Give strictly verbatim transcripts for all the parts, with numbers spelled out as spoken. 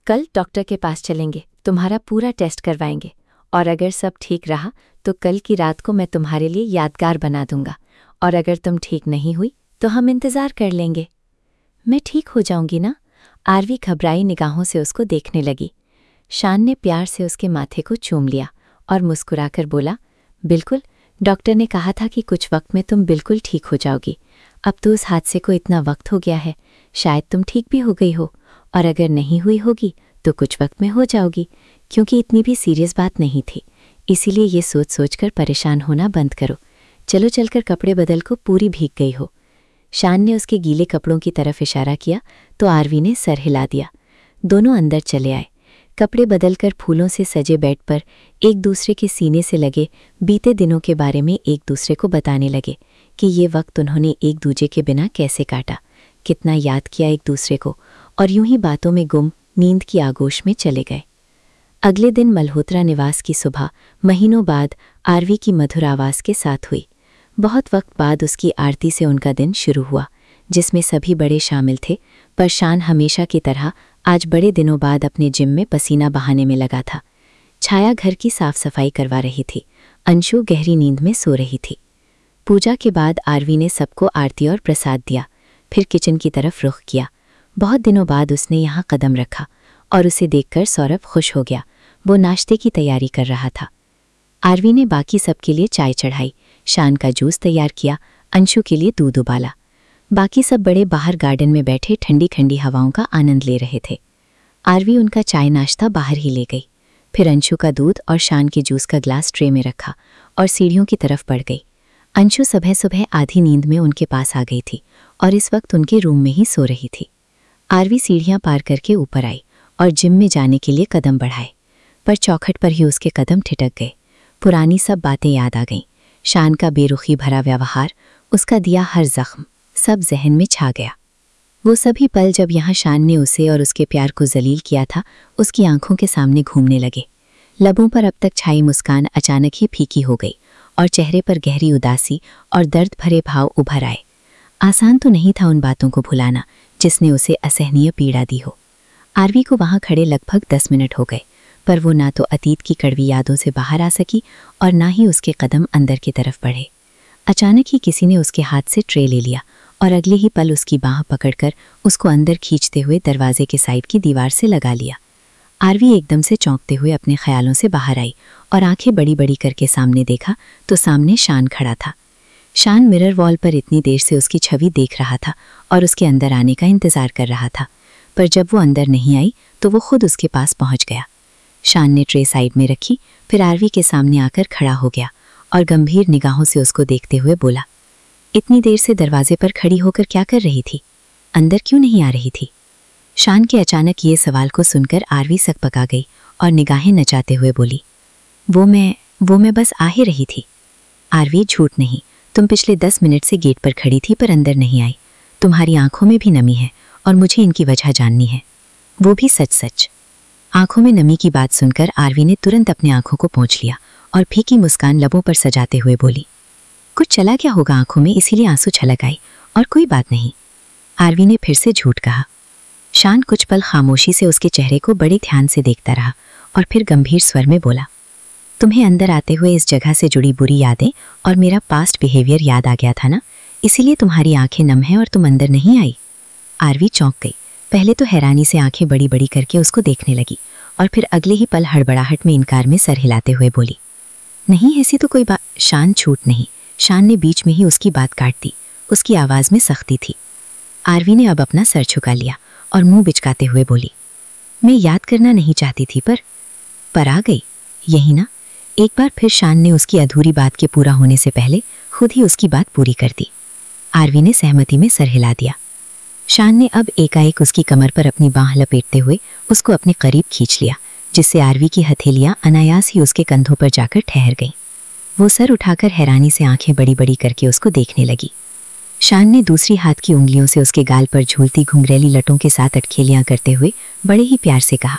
कल डॉक्टर के पास चलेंगे, तुम्हारा पूरा टेस्ट करवाएंगे और अगर सब ठीक रहा तो कल की रात को मैं तुम्हारे लिए यादगार बना दूंगा, और अगर तुम ठीक नहीं हुई तो हम इंतज़ार कर लेंगे। मैं ठीक हो जाऊंगी ना? आरवी घबराई निगाहों से उसको देखने लगी। शान ने प्यार से उसके माथे को चूम लिया और मुस्कुराकर बोला, बिल्कुल, डॉक्टर ने कहा था कि कुछ वक्त में तुम बिल्कुल ठीक हो जाओगी। अब तो उस हादसे को इतना वक्त हो गया है, शायद तुम ठीक भी हो गई हो, और अगर नहीं हुई होगी तो कुछ वक्त में हो जाओगी, क्योंकि इतनी भी सीरियस बात नहीं थी। इसीलिए ये सोच सोच कर परेशान होना बंद करो। चलो चलकर कपड़े बदल को, पूरी भीग गई हो। शान ने उसके गीले कपड़ों की तरफ इशारा किया तो आरवी ने सर हिला दिया। दोनों अंदर चले आए। कपड़े बदलकर फूलों से सजे बेड पर एक दूसरे के सीने से लगे बीते दिनों के बारे में एक दूसरे को बताने लगे कि ये वक्त उन्होंने एक दूजे के बिना कैसे काटा, कितना याद किया एक दूसरे को, और यूं ही बातों में गुम नींद की आगोश में चले गए। अगले दिन मल्होत्रा निवास की सुबह महीनों बाद आरवी की मधुर आवाज़ के साथ हुई। बहुत वक्त बाद उसकी आरती से उनका दिन शुरू हुआ, जिसमें सभी बड़े शामिल थे, पर शान हमेशा की तरह आज बड़े दिनों बाद अपने जिम में पसीना बहाने में लगा था। छाया घर की साफ सफाई करवा रही थी। अंशु गहरी नींद में सो रही थी। पूजा के बाद आरवी ने सबको आरती और प्रसाद दिया, फिर किचन की तरफ रुख किया। बहुत दिनों बाद उसने यहाँ कदम रखा और उसे देखकर सौरभ खुश हो गया। वो नाश्ते की तैयारी कर रहा था। आरवी ने बाकी सबके लिए चाय चढ़ाई, शान का जूस तैयार किया, अंशु के लिए दूध उबाला। बाकी सब बड़े बाहर गार्डन में बैठे ठंडी ठंडी हवाओं का आनंद ले रहे थे। आरवी उनका चाय नाश्ता बाहर ही ले गई, फिर अंशु का दूध और शान के जूस का ग्लास ट्रे में रखा और सीढ़ियों की तरफ बढ़ गई। अंशु सुबह सुबह आधी नींद में उनके पास आ गई थी और इस वक्त उनके रूम में ही सो रही थी। आरवी सीढ़ियां पार करके ऊपर आई और जिम में जाने के लिए कदम बढ़ाए, पर चौखट पर ही उसके कदम ठिठक गए। पुरानी सब बातें याद आ गईं। शान का बेरुखी भरा व्यवहार, उसका दिया हर जख्म, सब जहन में छा गया। वो सभी पल जब यहाँ शान ने उसे और उसके प्यार को जलील किया था, उसकी आंखों के सामने घूमने लगे। लबों पर अब तक छाई मुस्कान अचानक ही फीकी हो गई और चेहरे पर गहरी उदासी और दर्द भरे भाव उभर आए। आसान तो नहीं था उन बातों को भुलाना जिसने उसे असहनीय पीड़ा दी हो। आरवी को वहाँ खड़े लगभग दस मिनट हो गए, पर वो ना तो अतीत की कड़वी यादों से बाहर आ सकी और ना ही उसके कदम अंदर की तरफ बढ़े। अचानक ही किसी ने उसके हाथ से ट्रे ले लिया और अगले ही पल उसकी बाह पकड़कर उसको अंदर खींचते हुए दरवाजे के साइड की दीवार से लगा लिया। आरवी एकदम से चौंकते हुए अपने ख्यालों से बाहर आई और आंखें बड़ी बड़ी करके सामने देखा तो सामने शान खड़ा था। शान मिरर वॉल पर इतनी देर से उसकी छवि देख रहा था और उसके अंदर आने का इंतजार कर रहा था, पर जब वो अंदर नहीं आई तो वो खुद उसके पास पहुंच गया। शान ने ट्रे साइड में रखी, फिर आरवी के सामने आकर खड़ा हो गया और गंभीर निगाहों से उसको देखते हुए बोला, इतनी देर से दरवाजे पर खड़ी होकर क्या कर रही थी? अंदर क्यों नहीं आ रही थी? शान के अचानक ये सवाल को सुनकर आरवी सकपका गई और निगाहें नचाते हुए बोली, वो मैं वो मैं बस आ ही रही थी। आरवी, झूठ नहीं, तुम पिछले दस मिनट से गेट पर खड़ी थी पर अंदर नहीं आई। तुम्हारी आंखों में भी नमी है और मुझे इनकी वजह जाननी है, वो भी सच सच। आंखों में नमी की बात सुनकर आरवी ने तुरंत अपने आंखों को पोंछ लिया और फीकी मुस्कान लबों पर सजाते हुए बोली, कुछ चला क्या होगा आंखों में, इसीलिए आंसू छलक आई, और कोई बात नहीं। आरवी ने फिर से झूठ कहा। शान कुछ पल खामोशी से उसके चेहरे को बड़े ध्यान से देखता रहा और फिर गंभीर स्वर में बोला, तुम्हें अंदर आते हुए इस जगह से जुड़ी बुरी यादें और मेरा पास्ट बिहेवियर याद आ गया था ना, इसीलिए तुम्हारी आंखें नम हैं और तुम अंदर नहीं आई। आरवी चौंक गई। पहले तो हैरानी से आंखें बड़ी बड़ी करके उसको देखने लगी और फिर अगले ही पल हड़बड़ाहट में इनकार में सर हिलाते हुए बोली, नहीं ऐसी तो कोई बात। शान, छूट नहीं। शान ने बीच में ही उसकी बात काट दी। उसकी आवाज़ में सख्ती थी। आरवी ने अब अपना सर झुका लिया और मुंह बिचकाते हुए बोली, मैं याद करना नहीं चाहती थी पर पर आ गई, यही ना। एक बार फिर शान ने उसकी अधूरी बात के पूरा होने से पहले खुद ही उसकी बात पूरी कर दी। आरवी ने सहमति में सर हिला दिया। शान ने अब एकाएक उसकी कमर पर अपनी बांह लपेटते हुए उसको अपने करीब खींच लिया, जिससे आरवी की हथेलियां अनायास ही उसके कंधों पर जाकर ठहर गईं। वो सर उठाकर हैरानी से आंखें बड़ी बड़ी करके उसको देखने लगी। शान ने दूसरी हाथ की उंगलियों से उसके गाल पर झूलती घुंघरैली लटों के साथ अटखेलियां करते हुए बड़े ही प्यार से कहा,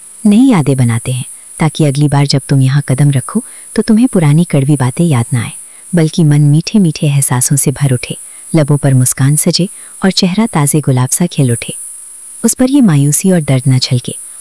नई यादें बनाते हैं ताकि अगली बार जब तुम यहाँ कदम रखो तो तुम्हें पुरानी कड़वी बातें याद ना आए, बल्कि मन मीठे मीठे एहसासों से भर उठे, लबों पर मुस्कान सजे और चेहरा ताज़े गुलाब सा खिल उठे। उस पर ये मायूसी और दर्द न छलके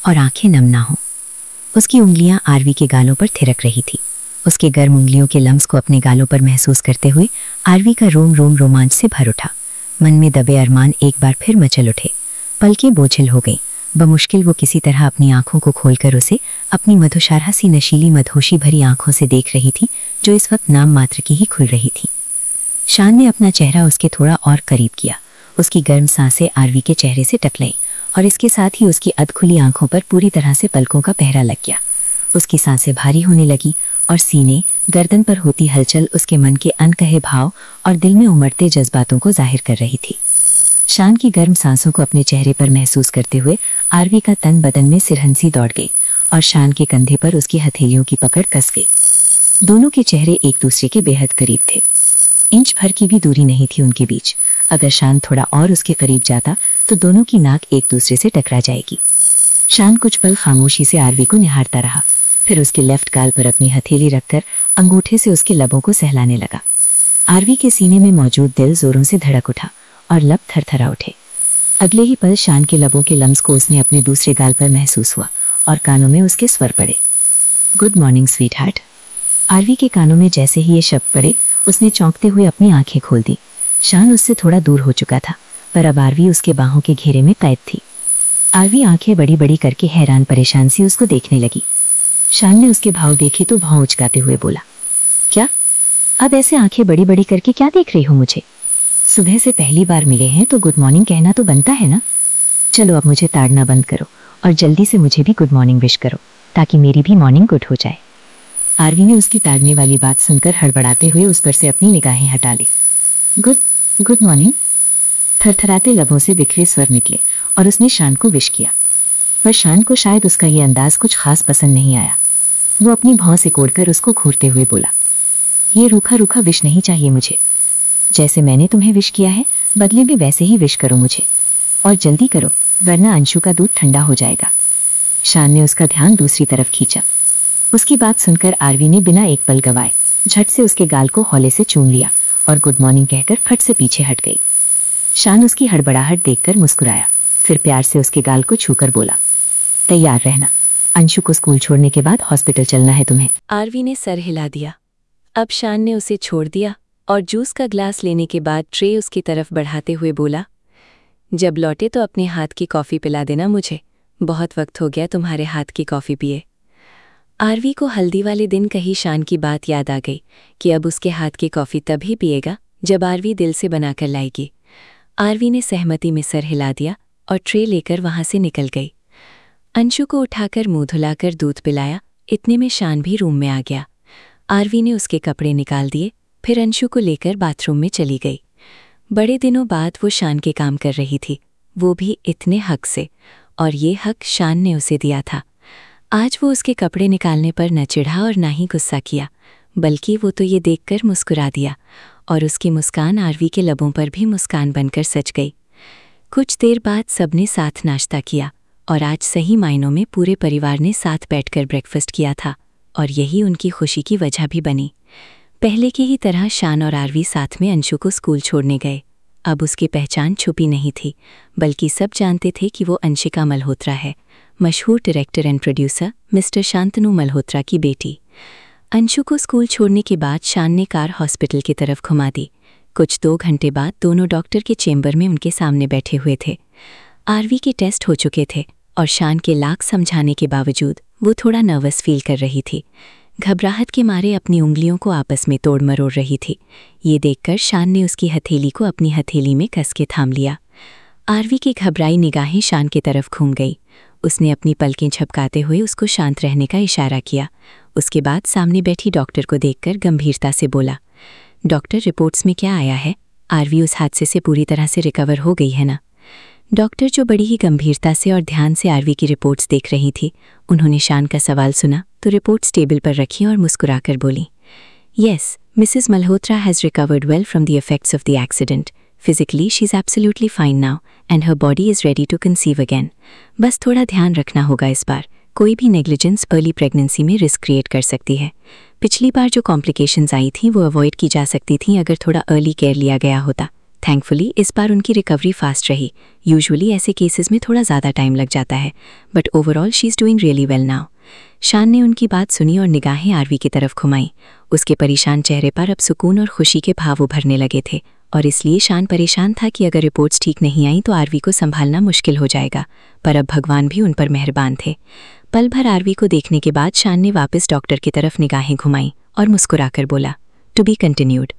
और आंखें नम ना हो। उसकी उंगलियां आरवी के गालों पर थिरक रही थी। उसके गर्म उंगलियों के लम्स को अपने गालों पर महसूस करते हुए आरवी का रोम रोम रोमांच से भर उठा। मन में दबे अरमान एक बार फिर मचल उठे। पलकें बोझिल हो गईं। बमुश्किल वो किसी तरह अपनी आंखों को खोलकर उसे अपनी मधुशारा सी नशीली मदहोशी भरी आंखों से देख रही थी, जो इस वक्त नाम मात्र की ही खुल रही थी। शान ने अपना चेहरा उसके थोड़ा और करीब किया। उसकी गर्म सांसें आरवी के चेहरे से टकराई और इसके साथ ही उसकी अधखुली आंखों पर पूरी तरह से पलकों का पहरा लग गया। उसकी सांसें भारी होने लगी और सीने, गर्दन पर होती हलचल उसके मन के अनकहे भाव और दिल में उमड़ते जज्बातों को जाहिर कर रही थी। शान की गर्म सांसों को अपने चेहरे पर महसूस करते हुए आरवी का तन बदन में सिरहंसी दौड़ गई और शान के कंधे पर उसकी हथेलियों की पकड़ कस गई। दोनों के चेहरे एक दूसरे के बेहद करीब थे। इंच भर की भी दूरी नहीं थी उनके बीच। अगर शान थोड़ा और उसके करीब जाता तो दोनों की नाक एक दूसरे से टकरा जाएगी। शान कुछ पल खामोशी से आरवी को निहारता रहा, फिर उसके लेफ्ट गाल पर अपनी हथेली रखकर अंगूठे से उसके लबों को सहलाने लगा। आरवी के सीने में मौजूद दिल जोरों से धड़क उठा और लब थरथरा उठे। अगले ही पल शान के लबों के लम्स को उसने अपने दूसरे गाल पर महसूस हुआ और कानों में उसके स्वर पड़े। Good morning sweetheart. Aarvi के कानों में जैसे ही ये शब्द पड़े, उसने चौंकते हुए अपनी आंखें खोल दी। शान उससे थोड़ा दूर हो चुका था, पर अब आरवी उसके बाहों के घेरे में कैद थी। आरवी आंखें बड़ी बड़ी करके हैरान परेशान सी उसको देखने लगी। शान ने उसके भाव देखे तो भाव उचकाते हुए बोला, क्या? अब ऐसे आंखें बड़ी बड़ी करके क्या देख रही हो मुझे? सुबह से पहली बार मिले हैं तो गुड मॉर्निंग कहना तो बनता है ना। चलो अब मुझे ताड़ना बंद करो और जल्दी से मुझे भी गुड मॉर्निंग विश करो, ताकि मेरी भी मॉर्निंग गुड हो जाए। आरवी ने उसकी ताड़ने वाली बात सुनकर हड़बड़ाते हुए उस पर से अपनी निगाहें हटा ली। Good good morning. थरथराते लबों से बिखरे स्वर निकले और उसने शान को विश किया, पर शान को शायद उसका ये अंदाज कुछ खास पसंद नहीं आया। वो अपनी भौं से कोड़कर उसको घूरते हुए बोला, ये रूखा रूखा विश नहीं चाहिए मुझे। जैसे मैंने तुम्हें विश किया है, बदले भी वैसे ही विश करो मुझे, और जल्दी करो वरना अंशु का दूध ठंडा हो जाएगा। शान ने उसका ध्यान दूसरी तरफ खींचा। उसकी बात सुनकर आरवी ने बिना एक पल गवाए झट से उसके गाल को हौले से चूम लिया और गुड मॉर्निंग कहकर फट से पीछे हट गई। शान उसकी हड़बड़ाहट देखकर मुस्कुराया, फिर प्यार से उसके गाल को छूकर बोला, तैयार रहना, अंशु को स्कूल छोड़ने के बाद हॉस्पिटल चलना है तुम्हें। आरवी ने सर हिला दिया। अब शान ने उसे छोड़ दिया और जूस का ग्लास लेने के बाद ट्रे उसकी तरफ बढ़ाते हुए बोला, जब लौटे तो अपने हाथ की कॉफ़ी पिला देना मुझे, बहुत वक्त हो गया तुम्हारे हाथ की कॉफ़ी पिए। आरवी को हल्दी वाले दिन कही शान की बात याद आ गई कि अब उसके हाथ की कॉफ़ी तभी पिएगा जब आरवी दिल से बनाकर लाएगी। आरवी ने सहमति में सर हिला दिया और ट्रे लेकर वहां से निकल गई। अंशु को उठाकर मुंह धुलाकर दूध पिलाया। इतने में शान भी रूम में आ गया। आरवी ने उसके कपड़े निकाल दिए, फिर अंशु को लेकर बाथरूम में चली गई। बड़े दिनों बाद वो शान के काम कर रही थी, वो भी इतने हक से, और ये हक शान ने उसे दिया था। आज वो उसके कपड़े निकालने पर न चिढ़ा और ना ही गुस्सा किया, बल्कि वो तो ये देखकर मुस्कुरा दिया, और उसकी मुस्कान आरवी के लबों पर भी मुस्कान बनकर सच गई। कुछ देर बाद सबने साथ नाश्ता किया और आज सही मायनों में पूरे परिवार ने साथ बैठकर ब्रेकफास्ट किया था, और यही उनकी खुशी की वजह भी बनी। पहले की ही तरह शान और आरवी साथ में अंशु को स्कूल छोड़ने गए। अब उसकी पहचान छुपी नहीं थी, बल्कि सब जानते थे कि वो अंशिका मल्होत्रा है, मशहूर director and producer mister Shantanu Malhotra की बेटी। अंशु को स्कूल छोड़ने के बाद शान ने कार हॉस्पिटल की तरफ घुमा दी। कुछ दो घंटे बाद दोनों डॉक्टर के चेंबर में उनके सामने बैठे हुए थे। आरवी के टेस्ट हो चुके थे और शान के लाख समझाने के बावजूद वो थोड़ा नर्वस फील कर रही थी। घबराहट के मारे अपनी उंगलियों को आपस में तोड़ मरोड़ रही थी। ये देखकर शान ने उसकी हथेली को अपनी हथेली में कस के थाम लिया। आरवी की घबराई निगाहें शान की तरफ घूम गई। उसने अपनी पलकें झपकाते हुए उसको शांत रहने का इशारा किया। उसके बाद सामने बैठी डॉक्टर को देखकर गंभीरता से बोला, डॉक्टर, रिपोर्ट्स में क्या आया है? आरवी उस हादसे से पूरी तरह से रिकवर हो गई है ना? डॉक्टर, जो बड़ी ही गंभीरता से और ध्यान से आरवी की रिपोर्ट्स देख रही थी, उन्होंने शान का सवाल सुना तो रिपोर्ट्स टेबल पर रखी और मुस्कुराकर बोली, yes, Mrs Malhotra has recovered well from the effects of the accident. Physically she is absolutely fine now and her body is ready to conceive again. बस थोड़ा ध्यान रखना होगा इस बार। कोई भी नेग्लिजेंस अर्ली प्रेगनेंसी में रिस्क क्रिएट कर सकती है। पिछली बार जो कॉम्प्लिकेशंस आई थीं वो अवॉइड की जा सकती थीं अगर थोड़ा अर्ली केयर लिया गया होता। थैंकफुली इस बार उनकी रिकवरी फास्ट रही। यूजुअली ऐसे केसेस में थोड़ा ज़्यादा टाइम लग जाता है, but overall she is doing really well now. Shaan ने उनकी बात सुनी और निगाहें आरवी की तरफ घुमाई। उसके परेशान चेहरे पर अब सुकून और खुशी के भाव उभरने लगे थे, और इसलिए शान परेशान था कि अगर रिपोर्ट्स ठीक नहीं आई तो आरवी को संभालना मुश्किल हो जाएगा। पर अब भगवान भी उन पर मेहरबान थे। पल भर आरवी को देखने के बाद शान ने वापस डॉक्टर की तरफ निगाहें घुमाई और मुस्कुराकर बोला, टू बी कंटिन्यूड।